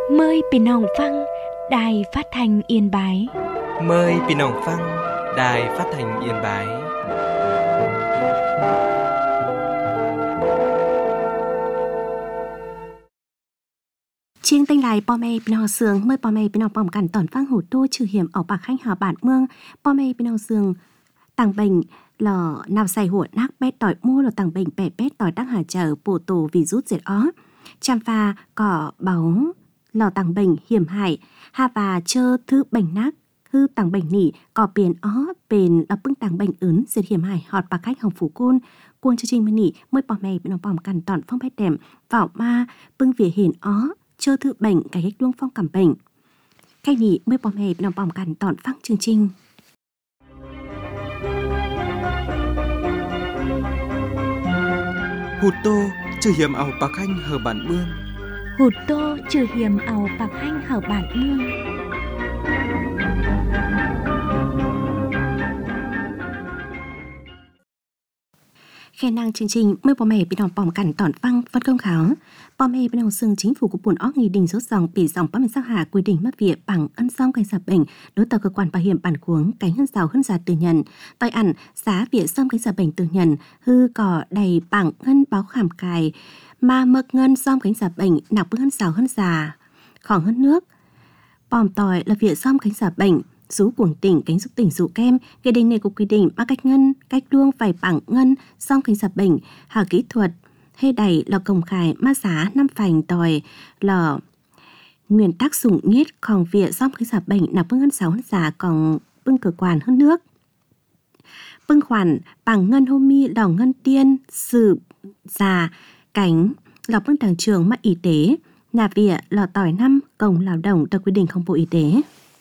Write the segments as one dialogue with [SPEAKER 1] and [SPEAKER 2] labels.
[SPEAKER 1] Mờiพี่น้องฟังđài phát thanh Yên Bái.
[SPEAKER 2] Mời พี่น้องฟัง Đài Phát thanh Yên Bái.
[SPEAKER 3] Chiêng tênh lại bò mê bên họ sương mời bò mê bên họ bỏng cản tòn phang hủ tô trừ hiểm ở bạc khanh hào bản mương bò mê bên họ sương tàng bệnh lò nào xài hụa nát bét tỏi mua lò tàng bệnh bẻ bét tỏi đắc hà chờ bổ tổ vì rút diệt ó chăm pha cỏ báu lò tàng bệnh hiểm hại hà và chơ thứ bệnh nát hư tàng bệnh nỉ cỏ biển ó bền ở bưng tàng bệnh ướn diệt hiểm hại họt bạc khách hồng phủ côn cuồng chương trình nỉ mời bò mê bên họ bỏng cản tòn phong bét đệm vào ma bưng vỉa hiền ó chơ thứ bệnh cái cách luông phong cảm bệnh khai nỉ mới bom hề nằm bỏng cản tọn phăng chương trình
[SPEAKER 2] Hụt tô trừ hiểm ảo bạc khanh hờ bản mương.
[SPEAKER 1] Hụt tô trừ hiểm ảo bạc khanh hở bản mương.
[SPEAKER 3] Khe năng chương trình mới bò mè bên hồng bỏng cản tỏn phăng phân công kháo bò mè bên hồng sương chính phủ của buồn óc nghị định số dòng bị dòng bấm sắc hạ quy định mất việc bằng ân song cảnh sát bệnh đối tàu cơ quan bảo hiểm bản cuống cánh hơn giàu hơn giả từ nhận tội ẩn giá việc song cảnh sát bệnh từ nhận hư cỏ đầy bằng ngân báo khảm cài mà mực ngân song cảnh sát bệnh nạp bước hơn giàu hơn giả khoảng hơn nước bòm tỏi là việc song cảnh sát bệnh rú cuồng tỉnh cánh giúp tỉnh rủ kem nghị định này có quy định ba cách ngân cách luông phải bằng ngân song cảnh sát bệnh hà kỹ thuật hay đầy là công khai ma giá năm phành tỏi là nguyên tắc sủng nghiết còn việc song cảnh sát bệnh nạp bưng ngân sáu hơn giả còn bưng cơ quan hơn nước bưng khoản bằng ngân hô mi đỏ ngân tiên sự già cánh lọc bưng đảng trường mắt y tế nhà viện lò tỏi năm công lao động theo quy định không bộ y tế.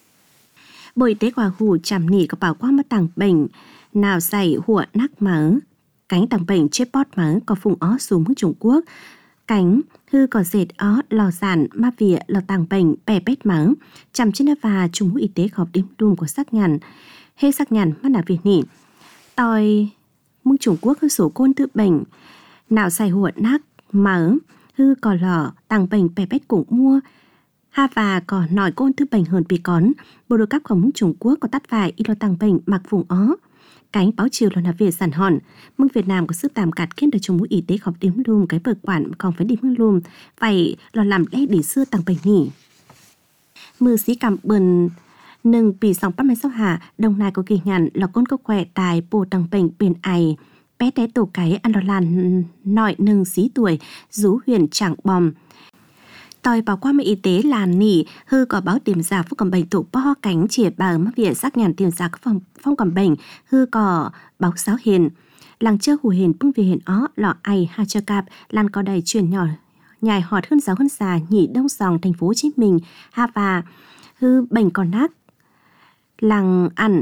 [SPEAKER 3] Bộ Y tế quả hủ chằm nỉ có bảo qua mất tàng bệnh nào xảy hụa nắc mở cánh tàng bệnh chết bót mở có phùng ó xuống hướng Trung Quốc cánh hư có dệt ó lò sản ma vỉa lò tàng bệnh bè bét mở chằm trên và Trung Quốc Y tế họp đêm đùm của xác nhằn hê xác nhằn mắt là việc nỉ tòi mương Trung Quốc hư số côn tự bệnh nào xảy hụa nắc mở hư có lò tàng bệnh bè bét cũng mua ha và có nói côn thứ bệnh hơn bị cón bộ đội cấpของTrung Quốc có tắt phải y lo tăng bệnh mặc vùng ó cánh báo chiều là việc sản hòn mương Việt Nam có sức tạm cạt khiến được Trung Quốc Y tế họp đếm lùm cái bờ quản còn phải đi mương lùm phải lo làm lẽ để xưa tăng bệnh nhỉ mưa xí cầm bần nâng bị sóng bắt máy sóc hạ đồng này có ghi nhận là con có khỏe tài bồ tăng bệnh bền ải bé té tổ cái ăn lo làn nội nâng xí tuổi rú huyền chẳng bòm tòi bảo qua y tế là nỉ hư có báo tiềm giả phúc cầm bệnh tổ po cánh chìa bờ mắc viện xác nhận tiềm giả phong cầm bệnh hư có báo sáo hiền làng chưa hù hiền bưng về hiền ó lọ ai ha cho cạp lan có đầy truyền nhỏ nhài họt hơn giáo hơn già nhị đông sòng thành phố Hồ Chí Minh ha và hư bệnh còn nát làng ăn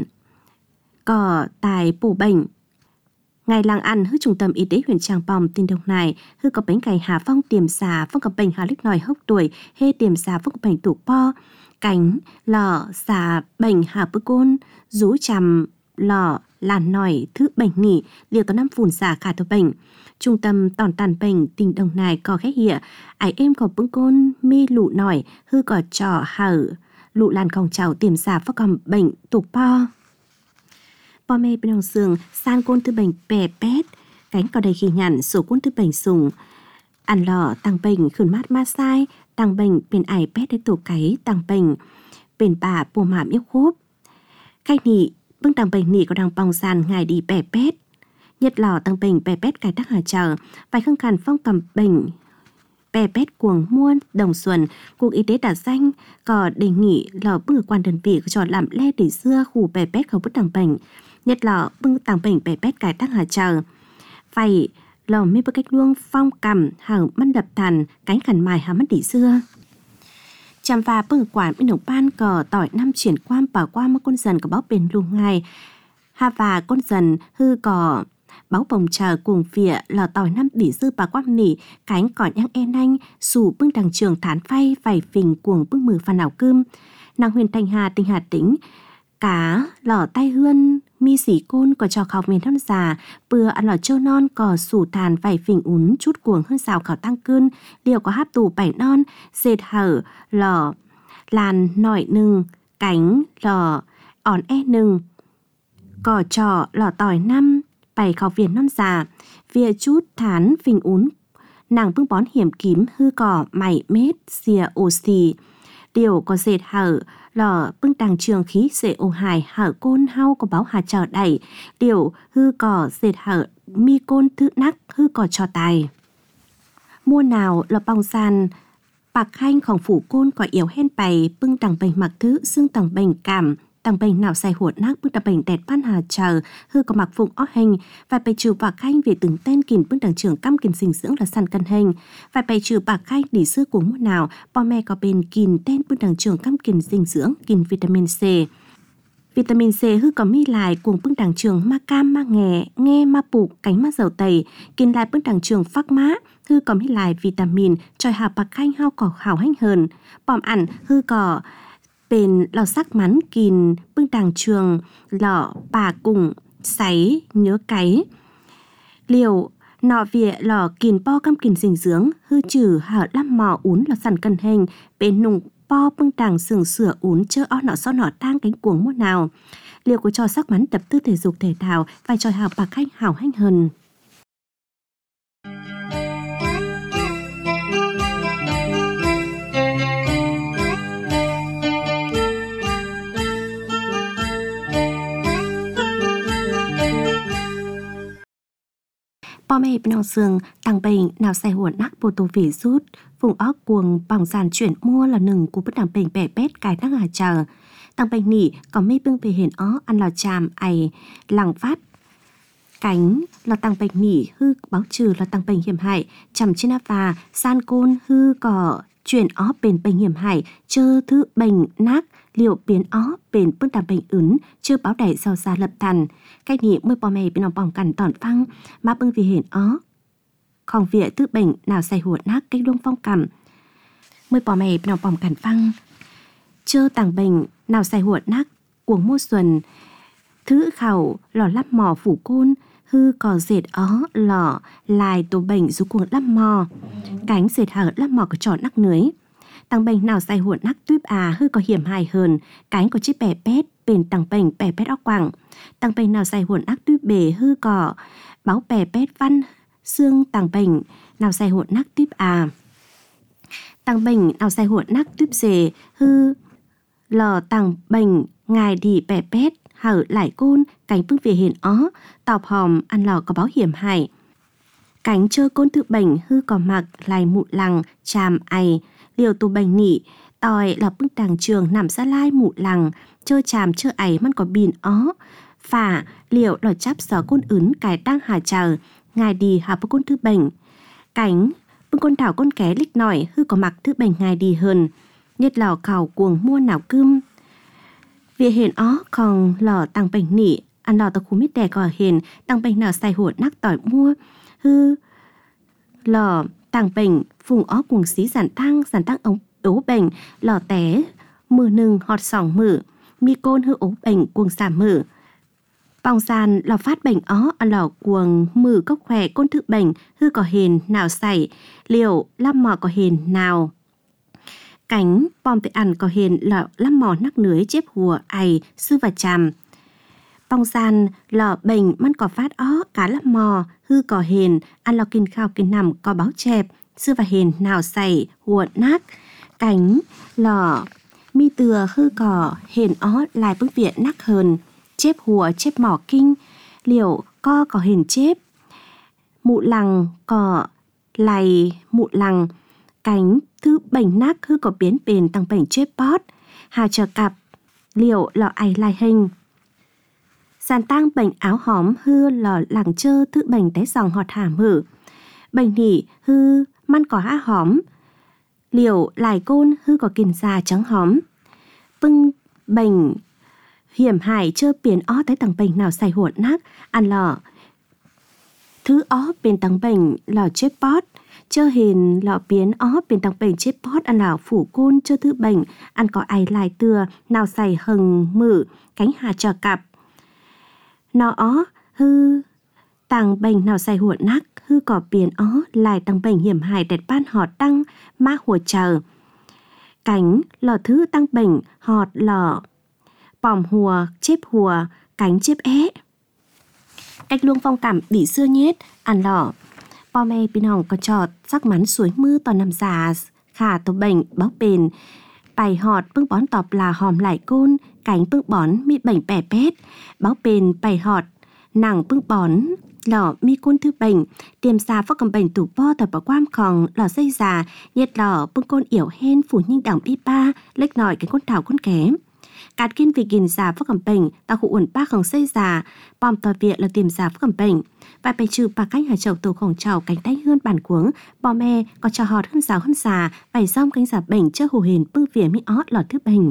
[SPEAKER 3] có tài bổ bệnh ngày làng ăn hư trung tâm y tế huyện Tràng Bom tin Đồng Nai hư có bánh cày Hà Phong tiềm xà phong cầm bệnh Hà Lích nòi hốc tuổi hê tiềm xà phong cầm bệnh tủ po cánh lò xà bệnh Hà Bư Côn rú chằm lò làn nòi thứ bệnh nỉ liều tao năm phùn xà khả thổ bệnh trung tâm tòn tàn bệnh tỉnh Đồng Nai có khách hiện ải em có bưng côn mi lụ nòi hư có trò hở lụ làn còng chảo tiềm xà phong cầm bệnh tủ po bò mê bên hồng sương san côn tư bệnh bè bét cánh có đầy ghi nhận số côn tư bệnh sùng ăn lò tăng bệnh khử mát ma sai tăng bệnh bên ải bét để tổ cái tăng bệnh bên bà bùa mảm yêu khốp khai nị bưng tăng bệnh nị có đang bong sàn ngày đi bè bét nhất lò tăng bệnh bè bét cái tắc hà chờ vài khương khàn phong cầm bệnh bè bét cuồng muôn đồng xuân cục y tế đặt danh có đề nghị lò bưng quan đơn vị cho làm le để xưa khu bè bét không bứt tăng bệnh nhất lò bưng tăng bệnh bè bét cái tắc hà chờ phải lò mê bơ cách luông phong cầm hở măn đập thàn cánh khẩn mài hà mất đỉ xưa chăm và bưng quản bên đồng ban cờ tỏi năm chuyển quan bảo qua một con dần có báo bền luôn ngày ha và con dần hư cò báo bồng chờ cùng phịa lò tỏi năm đỉ sư bà quang nỉ cánh còn nhang en anh sủ bưng đằng trường thán phay vài phình cuồng bưng mừ phan ảo cơm nàng huyền thanh hà tinh hà tĩnh cá lò tay hươn mi xỉ côn có cho khảo miền thon già bừa ăn lò châu non có sủ tàn vải phình ún chút cuồng hơn xào khảo tăng cơn liều có háp tù bảy non dệt hở lò làn nỏi nừng cánh lò ỏn nừng cỏ trò lò tỏi năm bày khảo viền non già vía chút thán phình ún nàng bưng bón hiểm kiếm hư cỏ mảy mết xìa ồ xì điều có dệt hở lò bưng đàng trường khí dễ ồ hài hở côn hau có báo hà trở đẩy điều hư cỏ dệt hở mi côn thứ nắc hư cỏ trò tài mua nào là bong sàn bạc hanhของphủ côn có yếu hen bày bưng đằng bành mặc thứ xương tầng bành cảm tầng bành nào xài huột nác bưng đằng bành đẹp ban hà chờ hư có mặc phụng ó hình và bày trừ bạc hanh về từng tên kìm bưng đằng trường căm kìm sinh dưỡng là sàn cân hình và bày trừ bạc hanh đi xưa của mua nào bò mẹ có bên kìm tên bưng đằng trường căm kìm sinh dưỡng kìm vitamin C. Vitamin C hư có mi lại cuồng bưng đằng trường ma cam ma nghe ma bục cánh ma dầu tẩy kinh lại bưng đằng trường phác má hư có mi lại vitamin tròi hào bạc hanh hao cỏ hào hanh hơn bòm ẩn hư có bên lò sắc mắn kìn bưng đằng trường lọ bà cùng sáy nhớ cái liều nọ vỉa lò kìn po cam kìn dinh dưỡng hư trừ hở lăm mò ún là sẵn cân hình bên nùng po bưng đằng sừng sửa ún chơ o nọ so nọ tang cánh cuồng mua nào liều có cho sắc mắn tập tư thể dục thể thao và tròi hào bạc hanh hào hanh hơn. Bò mẹ bên sương tăng bệnh nào xài huồn nắc vô tô vị rút vùng óc cuồng bằng sàn chuyển mua là nừng của bất đẳng bệnh bẻ bét cài đăng hà chờ tăng bệnh nỉ có mê bưng về hiền ó ăn lò chàm ày lằng phát cánh là tăng bệnh nỉ hư báo trừ là tăng bệnh hiểm hại chầm trên áp và san côn hư có chuyển ó bền bệnh hiểm hại chơ thứ bệnh nát liệu biến ó bền bưng đàm bệnh ướn chưa báo đẩy giàu ra lập thần cách nhị mới bò mẹ bên lòng bỏng cằn tỏn phăng mà bưng vì hiển ó không vỉa thứ bệnh nào xài huột nát cách đông phong cảm mới bò mẹ bên lòng bỏng cằn phăng chơ tàng bệnh nào xài huột nát cuồng mua xuân thứ khẩu lò lắp mò phủ côn hư cò dệt ó lò lại tổ bệnh dù cuồng lắp mò cánh dệt hở lắp mò có tròn nắc nưới tăng bệnh nào xài huột nắc tuyếp hư có hiểm hại hơn cánh có chiếc bẻ pét bền tăng bệnh bẻ pét óc quảng tăng bệnh nào xài huột nắc tuyếp bể hư cỏ báo bẻ pét văn xương tăng bệnh nào xài huột nắc tuyếp tăng bệnh nào xài huột nắc tuyếp dề hư lò tăng bệnh ngài đi bẻ pét hở lại côn cánh phương về hiền ó tọc hòm ăn lò có báo hiểm hại cánh chơ côn tự bệnh hư có mặc lại mụ lằng chàm ày liều tù bệnh nỉ tòi là bưng đằng trường nằm xa lai mụ lằng chơ chàm chơ àyมันcó bìn ó phả liều lò chắp gió côn ướn cái đang hà chờ ngài đi hà bưng côn tự bệnh cánh bưng côn đảo côn ké lích nổi hư có mặc tự bệnh ngài đi hơn nhất lò khảo cuồng mua nào cơm vì hiền ó còn lò tăng bệnh nỉ ăn lò tao khu mít đè có hiền tăng bệnh nào xài hột nắc tỏi mua hư lò tăng bệnh vùng ó cuồng xí giản tăng ống ố bệnh lò té mưa nừng họt sòng mử mi côn hư ố bệnh cuồng giảm mử bong sàn lò phát bệnh ó ăn lò cuồng mử cốc khỏe côn thực bệnh hư có hiền nào xảy liều lăm mò có hiền nào cánh bom tự ăn có hiền lọ lăm mò nắc nưới chép hùa ày sư và chàm bong sàn lọ bệnhมันcó phát ó cá lăm mò hư có hiền ăn lò kinh khao kinh nằm có báo chẹp sư và hiền nào xảy hùa nát cánh lọ mi từa hư có hiền ó lại bức viện nắc hơn chép hùa chép mỏ kinh liều có hiền chép mụ lằng có lầy mụ lằng cánh thứ bệnh nắc hư có biến bền tăng bệnh chép bót hà chờ cặp liều lọ ày lai hình sàn tăng bệnh áo hóm hư lò lằng chơ thứ bệnh té dòng họt hả mử bệnh nỉ hư man có há hóm liều lại côn hư có kìn già trắng hóm bưng bệnh hiểm hại chơ biến ó tới tầng bệnh nào xài huột nát ăn lò thứ ó bên tầng bệnh lò chép bót chơ hiền lọ biến ó bên tầng bệnh chép bót ăn lò phủ côn chơ thứ bệnh ăn có ai lại từa nào xài hừng mử cánh hà chờ cặp nó hư tàng bệnh nào xài huộn nắc hư cỏ biển lại tàng bệnh hiểm hại đẹp ban họ tăng má hùa chờ cánh lò thứ tăng bệnh họt lò bòm hùa chếp hùa cánh chếp cách luông phong cảm bị xưa nhét ăn lò bò mê bên hồng có trọt sắc mắn suối mưa toàn nằm già khả tổ bệnh báo bền bài họt bưng bón tọp là hòm lại côn cánh bưng bón mi bệnh bẻ pét báo bền bài họt nàng bưng bón lò mi côn thư bệnh tiềm xa phát cầm bệnh tủ po tập bảo quam khòng lò dây già nhiệt lò bưng côn yểu hen phủ nhinh đỏng bi ba lếch nòi cái côn thảo côn kém cát kiên vì gìn già phát cầm bệnh tao khu uẩn ba khòng dây già bom tòa viện là tiềm già phát cầm bệnh và bày trừ bà cánh hải chậu tổ khổng trào cánh tay hơn bản cuống bò me có trò họt hơn rào hơn già bày rong cánh giả bệnh chơ hồ hền bưng vỉa mi ót lọt thứ bệnh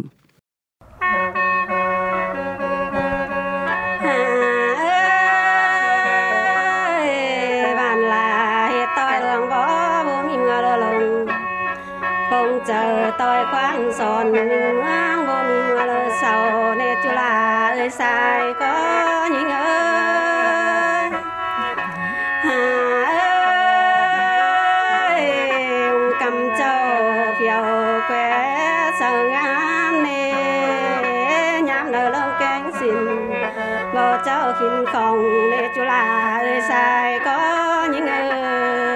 [SPEAKER 4] chờ tôi khoáng giòn ngang vô mình lơ sầu nè chú là ơi sai có những ơi ơi cầm châu phiêu quê sờ ngam nè nhám nở lông cánh xin vô châu khinh không nè chú là ơi sai có những ơi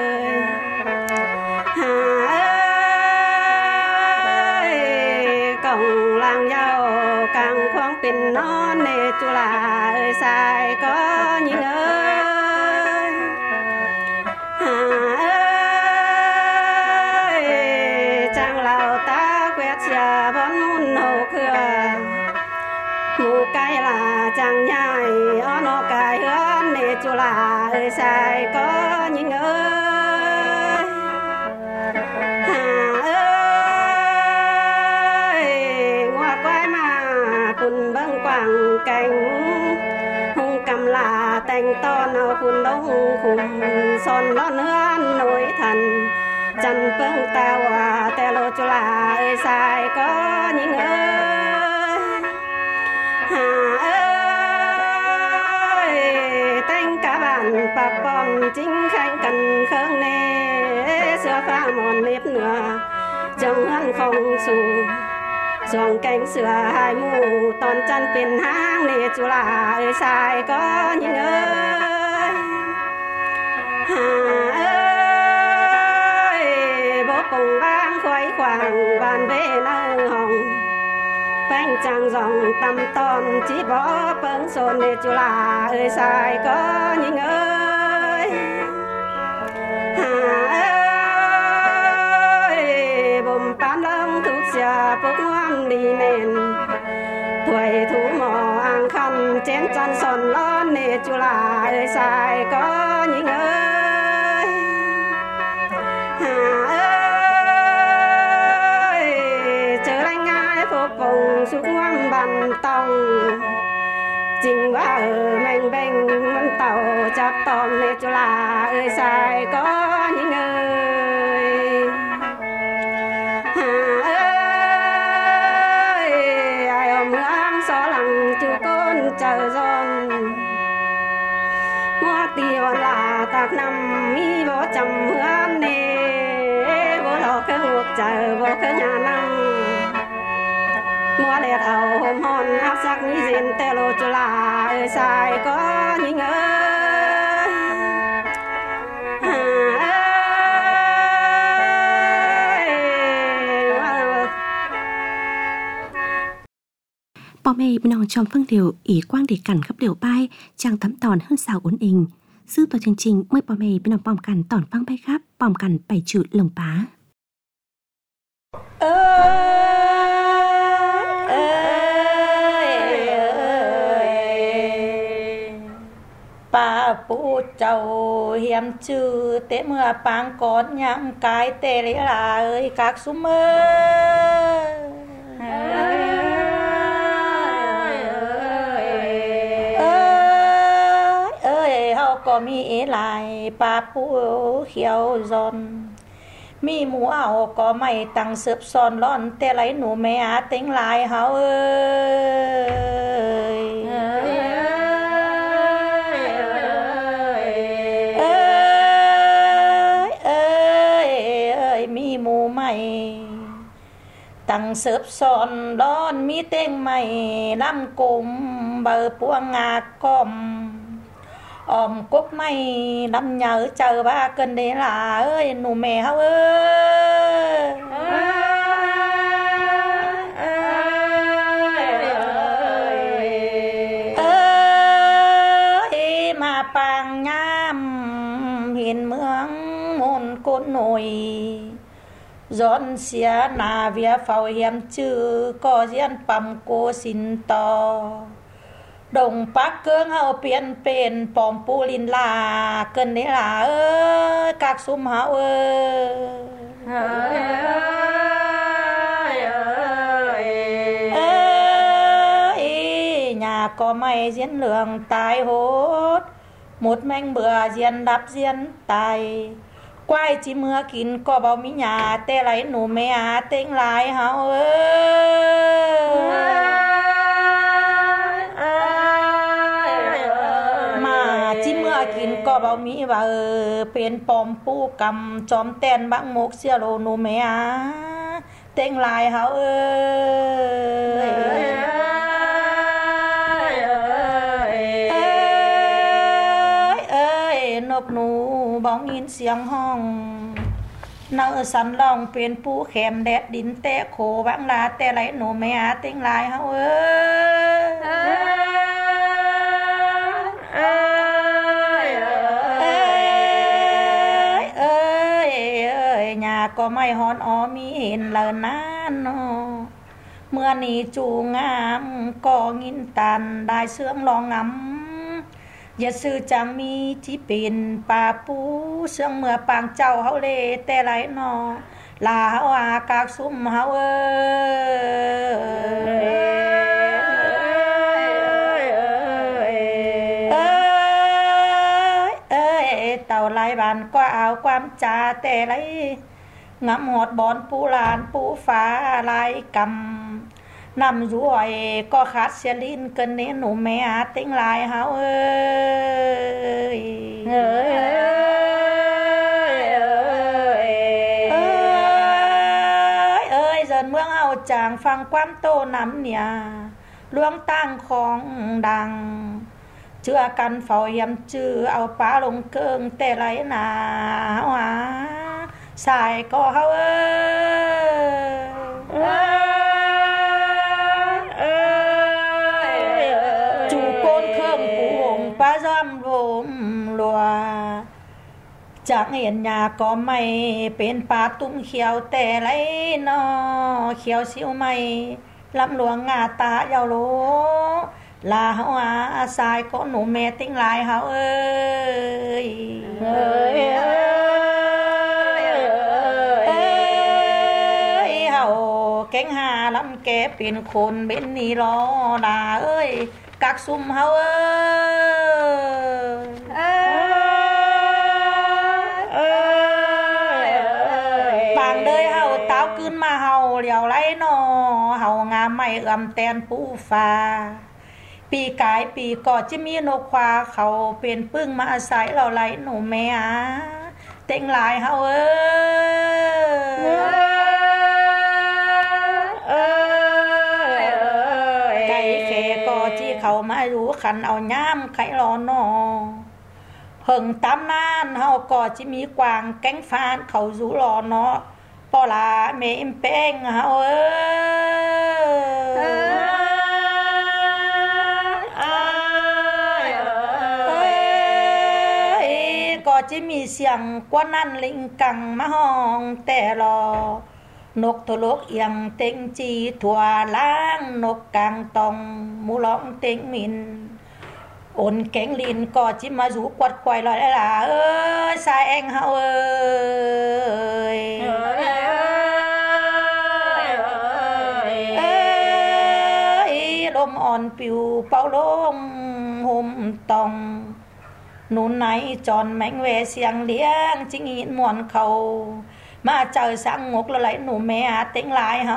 [SPEAKER 4] càng khoáng tình nó nè chú là ơi sai có những ơi ơi chàng lào ta quét xìa bón môn hồ khừa mù cái là chàng nhai ó nó cái hơn nè chú là ơi sai có những ơi quảng cảnh hung cầm là thành to nào khun đông khum son lon hương nổi thần chân phương tao tè lô chú là ơi sai có những ơi ơi thanh cả bản bà bom chính khanh cần khương nè xưa pha mòn nếp nữa chẳng hơn không xù giòn cánh sữa hai mù toàn chân bên hang nè chú là ơi sai có những ơi ơi bố cùng vang khoái khoảng bàn bê nơ hồng bánh trăng dòng tầm tòn chỉ bỏ bấn xôn nè chú là ơi sai có những ơi bùm bán lâm thuốc xìa bốc ngoan đi nền tuổi thú mò ăn khăn chén chăn son lon nè chú là ơi sai có những ơi ơi chờ lanh ai phục vùng xuống ngoan bàn tông trình quá ở mình bên mân tàu chắp tòm nè chú là ơi sai có những ơi ai ôm ấm xó lặng chú con chờ giòn mua tiền là tạc năm mi vô chầm hương nè vô lò khơi ngục chờ vô khơi nhà năm mua lẹt ảo hôm hòn áp sắc mi dền tê lô chú là ơi sai có những ơi
[SPEAKER 3] bò mê bên trong phương điều ý quang để cản khắp điều bay chàng thấm tòn hơn xào uốn ình sư tòa chương trình mới bò mê bên trong bòm cản tòn vang bay khắp bòm cản bảy chữ lồng bá
[SPEAKER 5] bà phụ châu hiểm chư tế mưa bang con nhắm cái tê lý là ơi các sum ơi họ có mi lại bà phụ khiêu giòn mi mũ ảo có mày tăng sớp son lon tê lấy nụ mẹ tính lại hao ơi ตั้งเสิบซ้อนร้อนมีเต้งใหม่ลำกลมเบอร์ปวงงากอมอมกกไม่ลำเหยาเจอบ้าเกินเดล่าเอ้ยหนูแม่เฮาเอ้ยมาปางงามเห็นเมืองมนกุนหน่อยย้อนเสียหน้าเวียเฝ้าเหียมชื่อก็เยียนปั๊มโกสินต่อดงปักเกืองเฮาเปลี่ยนเป็นปอมปูลินลาเกินนี่ล่ะเอ้ยกักซุมเฮาเอ้ยหญ้าก็ไม่เสียนเหลืองตายโหดหมดแมงเบื่อเสียนดับเสียนตายกวายจิเมื่อกินก็บ่มีหญ้าแต่ไหลหนูแม่หาเต็งหลายเฮาเอ้จิเมื่อกินก็บ่มีว่าเป็นปอมปูกำจอมแตนบังมกเสียโลหนูแม่หาเต็งหลายเฮาเอ้ยนกหนูบ้องยินเสียงห้องเนื้อสันลองเป็นปูแขมแดดดินแตะโขบังลาแต่ไหลหนูแม่หาเต็งหลายเฮาหญ้าก็ไม่ฮอนอ้อมีเห็นแล้วนั้นเนาะเมื่อนี้จูงามก็งินตันได้เสื่องรองงำอย่าซื้อจังมีที่เป็นป่าปูเสื่องเมื่อปางเจ้าเฮาเลแต่ไหลนอลาเฮาอากากซุ่มเฮาเต่าไหลบานก็เอาความจาแต่ไหลงำหอดบอนปูลานปูฟ้าลายกำนำรวยก็ขาดเสียลิ้นเกินเน้นหนูแม่หาเต็งลายเฮาเอ้ยเดินเมืองเอาจางฟังความโตน้ำเนี่ยลวงตั้งของดังเชื่อกันเฝ้าเยี่ยมจื้อเอาป้าลงเกิงแต่ไรหนาหาสายก็เฮาจูโกนเครื่องปูหงป้าซ้อมลมลัวจากเห็นยาก็ไม่เป็นปลาตุ้มเขียวแต่ไรนอเขียวสิวไม่ลำหลวงงาตายาวโลลาเฮาอาสายก็หนูแม่ติ้งลายเฮาเเฮาแก๊งหาลำแกเป็นคนเบ็นนี่รอดาเอ้ยกักซุ่มเฮาปางเดยเฮาเต้าขึ้นมาเฮาเหลียวไหลนอเฮางามไม่เอื้อมแตนปูฟ้าปีกายปีก่อจะมีนกควาเขาเป็นปึ้งมาอาศัยเราไหลหนูแม่เต็งหลายเฮาไก่แขก่อที่เขามารู้ขันเอาย่ามไข่รอนอเพิ่งตามนานเฮาก่อจะมีกวางแก้งฟานเขารู้รอเนาะปอลาเมอิมเป้งเฮาก็จะมีเสียงกว่านั้นลิงกังมาห้องแต่รอนกตัวลกเอียงเต็งจีถั่วล้างนกกลางตองมูร้องเต็งมินอ่นแข็งลินก็จิมาสูกวดควายลอยล่ะสายเองเฮาลมอ่อนปิวเป่าลมห่มตองหนุนไหนจอนแมงเวเสียงเลี้ยงจิงหินมวนเขามาเจอสังงกแล้วไหลหนูแม่เต็งลายเฮา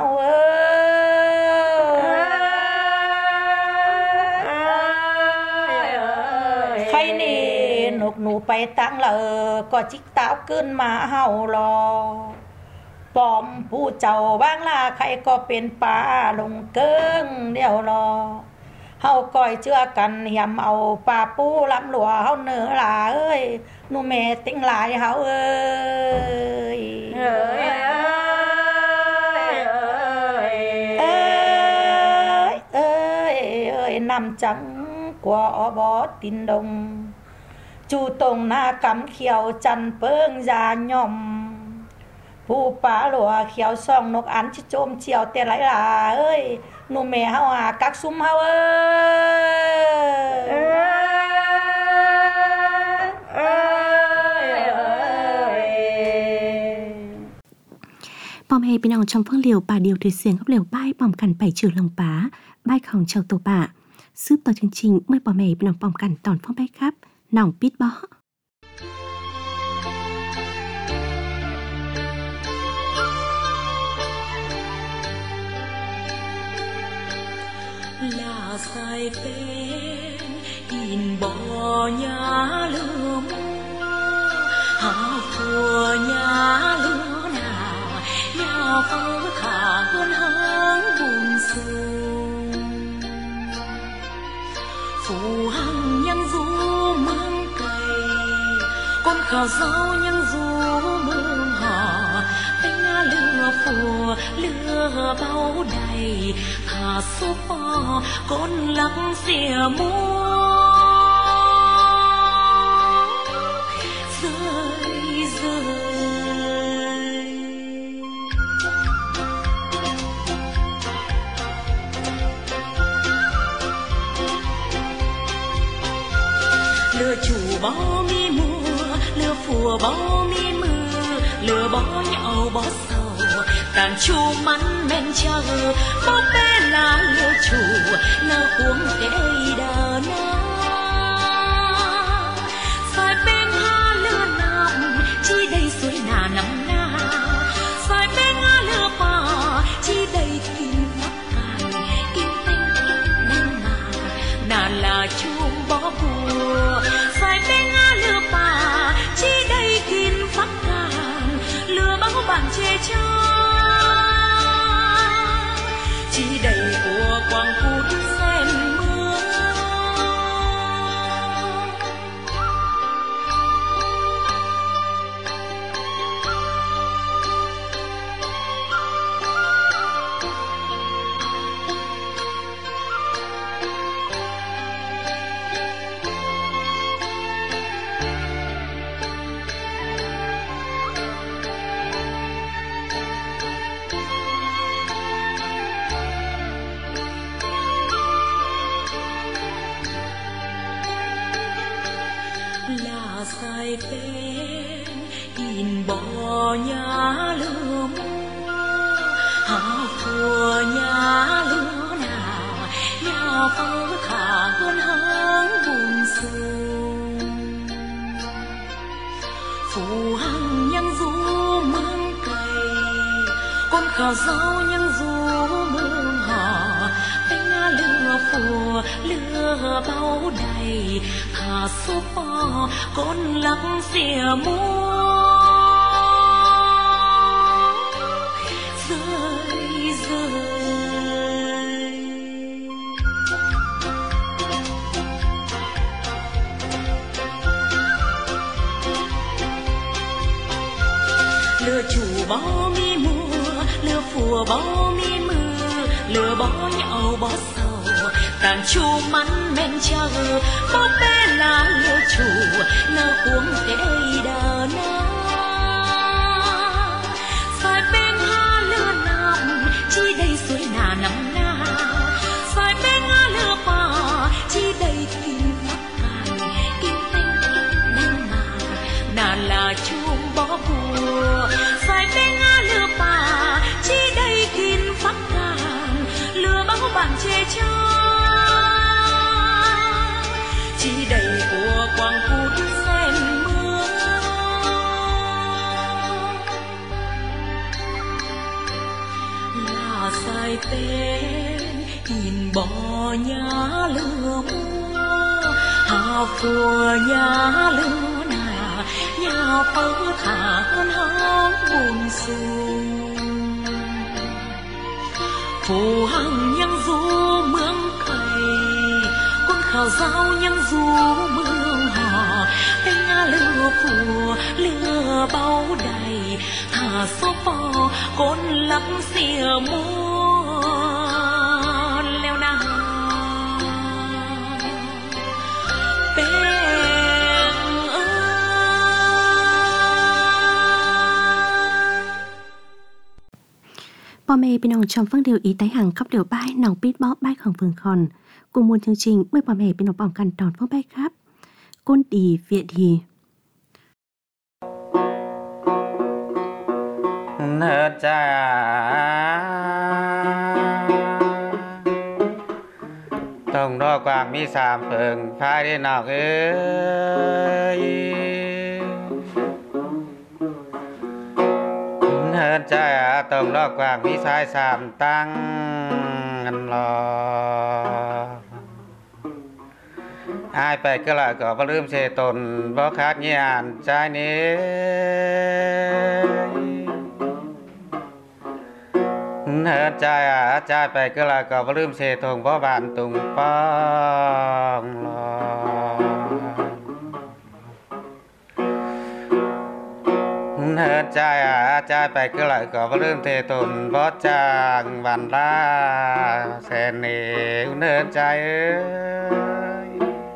[SPEAKER 5] ใครนี่นกหนูไปตั้งเลยก็จิกเต้าขึ้นมาเฮารอปอมผู้เจ้าบ้างล่ะใครก็เป็นป่าลงเกิงเดียวรอเฮาก้อยเชื่อกันเหี่ยมเอาป่าปูลำหลัวเฮาเนื้อหลาเอ้ยหนูแม่ติ้งหลายเฮาเอ้ยนำจังกว่าอบอตินดงจูตรงหน้ากำเขียวจันเปิ้งยาย่อมผู้ป่าหลัวเขียวซ่องนกอันชิโจมเจียวแต่ไหลหลาเอ้ยหนูแม่เฮาหากักซุ่มเฮาเอ้ย
[SPEAKER 3] ปอมเฮพี่น้องชมเพิ่งเหลียวป่าเดียวถือเสียงกับเหลียวป้ายปอมกันไปชื่อลงป่าบ้ายของชาวตัวป่าซื้อต่อจริงๆเมื่อปอมเฮพี่น้องปอมกันตอนฟ้องไปครับน้องปิดบ่
[SPEAKER 6] sai bên in bò nhà lửa mua hà phùa nhà lửa nào nhà phơ khả hơn háng buồn sung phù hằng nhân du mang cày con khảo dâu nhân du mương hà bánh lửa phùa lửa bao đầy khả số bò con lắng xìa mua rơi rơi lừa chủ bao mi mùa lừa phùa bao mi mưa lừa bó nhậu bó sầu tàn chu mắn men chờ bó bé là lừa chủ lừa cuống để đờ na sai bên ha lừa nằm chi đây suối nà nằm na sai bên ha lừa pa chi đây kim phát cài kim tinh nang nà là chuông bó bùa sai bên ha lừa pa chi đây kim phát cài lừa bao bạn chê cha chi đầy của quang phút sen mưa sai bên in bò nhà lửa mua hà phùa nhà lửa nào nhà phơ khả hơn háng buồn sung phù hằng nhân du mang cày con khảo dâu nhân du mương hà bánh lửa phùa lửa bao đầy khả số bò con lắng xìa mua rơi rơi lừa chủ bó mi mùa lừa phùa bó mi mưa lừa bó nhậu bó sầu tàn chu mắn men chờ bó bé là lừa chủ lừa cuống để đờ na sai bên ha lừa nằm chi đây suối nà nằm na sai bên ha lừa pa chi đây kim phát cài kim tinh nang nà là chuông bó bùa sai bên ha lừa pa chi đây kim phát cài lừa bao bạn chê cha chi đầy của quang phút sen mưa là sai tên in bò nhà lửa mua hà phùa nhà lửa nà nhà sao phớ thả hơn hóng buồn xuông phù hằng nhang du mương khầy quân khảo giao nhang du mương hò bên nga lửa phù lửa bao đầy thả số bò con lắm xìa mua leo nào
[SPEAKER 3] พ่อแม่พี่น้องชมฟังเดียวอีไต้หังครับเดี๋ยวบ้ายน้องปีดบ๊อบบ้ายของเฟืองคอนกลุ่มมวลchương trìnhเมื่อพ่อแม่พี่น้องป้องกันตอนฟังบ้ายครับก้นดีเวียดี
[SPEAKER 7] เนื้อจ้าต้องรอกวางมีสามเพิงพายได้นอกเอ้ยเนื้อจ้าต้องรอกวางมีสายสามตั้งกันรออายไปก็ละก็บ่ลืมเสตนบ่ขาดเงียนใจนี้เนื้อใจใจไปก็ละก็บ่ลืมเสทงบ่บานตุงป้องรอเนื้อใจใจไปก็ละก็บ่ลืมเทตนบ่จางวันลาแสนเนเนื้อใจเอ้ย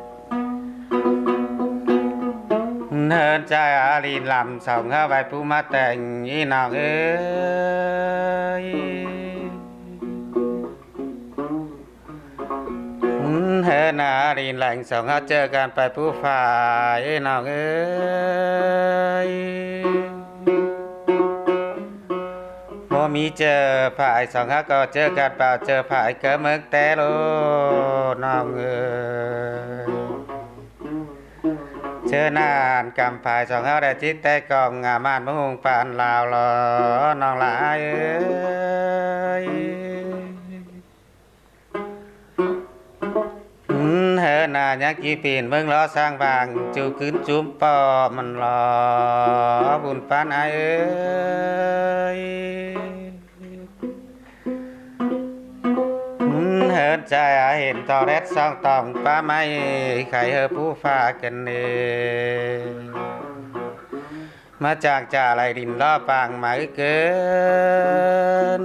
[SPEAKER 7] เนินใจอาลีนลำส่องเข้าไปผู้มาแต่งอีนอกเอ้ยเฮินอาลีนแหล่งส่องเข้าเจอกันไปผู้ฝ่ายอีนอกเอ้ยพอมีเจอฝ่ายส่องเข้าก็เจอกันเปล่าเจอฝ่ายเกิดเมืองแต่โลนอกเอ้ยเชิญนานกำภายสองเฮาได้จิตแต่กองงามานมะฮงปานลาวลอน้องหลายเอ้ยเฮินนายักกี่ปีนเบิ่งล้อสร้างบางจูขึ้นจุ้มปอมันรอบุญปานอ้ายเอ้ยเฮินใจเห็นต่อแรดสองตองป้าไม่ไข่เฮอผู้ฟ้ากันเนมาจากจ่าไหลดินล้อปางหมายเกิน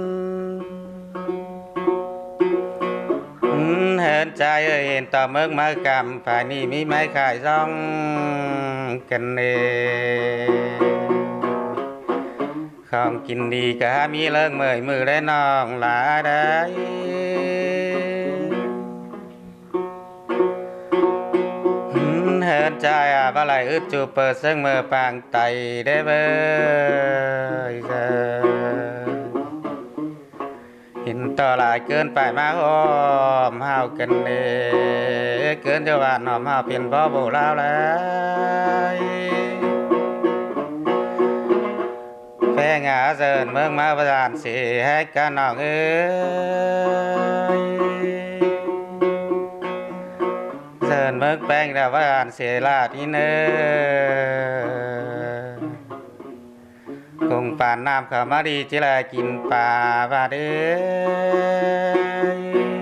[SPEAKER 7] เฮินใจเห็นต่อเมืองมากำฝ่ายนี้มีไม้ขายซ่องกันเนของกินดีก็มีเลิกเมื่อยมือได้น้องหลาได้เฮินใจบ่ไหลอึดจูเปิดซึ่งมือปางไตได้เบยเห็นต่อหลายเกินไปมาหอมเฮากันเด้เกินจะหวานหอมเฮาเป็นพ่อโบลาวแล้วแพงหาเสินเมืองมาประทานสิให้กันน้องเอ้ยเสินเมืองแป้งแล้วประทานเสียลาดนี่เนอกงป่านน้ำเข้ามาดีจิลากินป่าบาดเอ้ย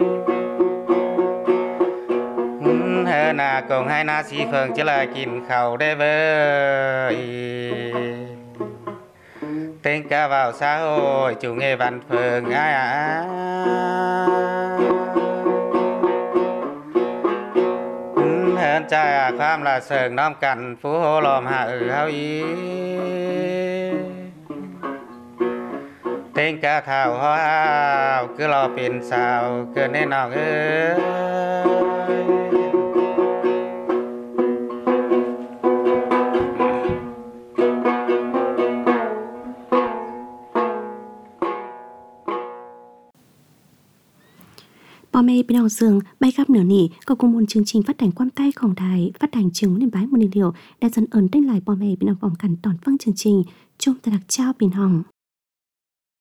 [SPEAKER 7] เฮนากงให้นาสีเฟิงจิลากินข้าวได้เบ้ยเต็งกะว่าวสาวโอยจุงเอบันเฟิงอ้ายเฮินใจความละเสิงน้อมกันฟูโหลอมหาเฮาอีเต็งกะเท่าฮาวคือรอเป็นสาวเกินแน่นอนเอ้ย
[SPEAKER 3] พ่อแม่พี่น้องเสืองใบครับเหนือนี่ก็กุมลchương trình phát hànhความใต้ของไทยphát hành trường liên bái một liệu đã dần ẩn tên lạiพ่อแม่พี่น้องป้องกันตอนฟังchương trình chungตะดักเจ้าปีนห้อง